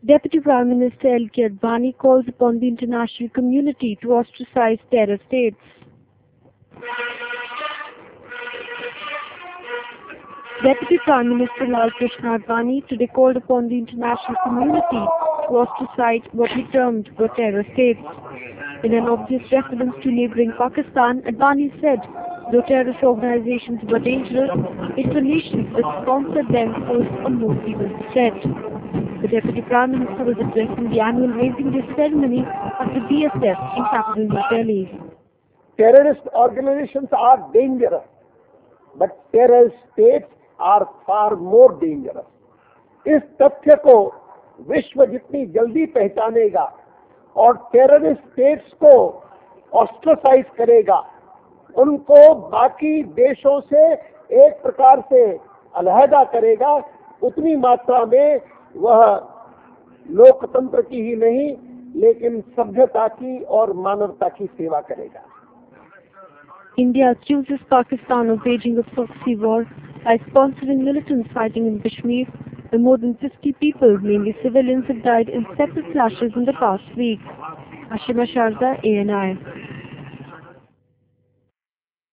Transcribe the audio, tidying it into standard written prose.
Deputy Prime Minister L.K. Advani calls upon the international community to ostracize terror states. Deputy Prime Minister Lal Krishna Advani today called upon the international community to ostracize what he termed the terror states. In an obvious reference to neighboring Pakistan, Advani said, though terrorist organizations were dangerous, internations that sponsored them posed a more serious threat. The Deputy Prime Minister was addressing the annual raising day ceremony of the BSF in capital New Delhi. Terrorist organizations are dangerous, but terrorist states are far more dangerous. इस तथ्य को विश्व जितनी जल्दी पहचानेगा और terrorist states को ostracise करेगा, उनको बाकी देशों से एक प्रकार से अलहदा करेगा, उतनी मात्रा में वह लोकतंत्र की ही नहीं लेकिन सभ्यता की और मानवता की सेवा करेगा. India accuses Pakistan of waging a proxy war by sponsoring militants fighting in Kashmir, where more than 50 people, mainly civilians, have died in separate clashes in the past week. Ashima Sharda, ANI.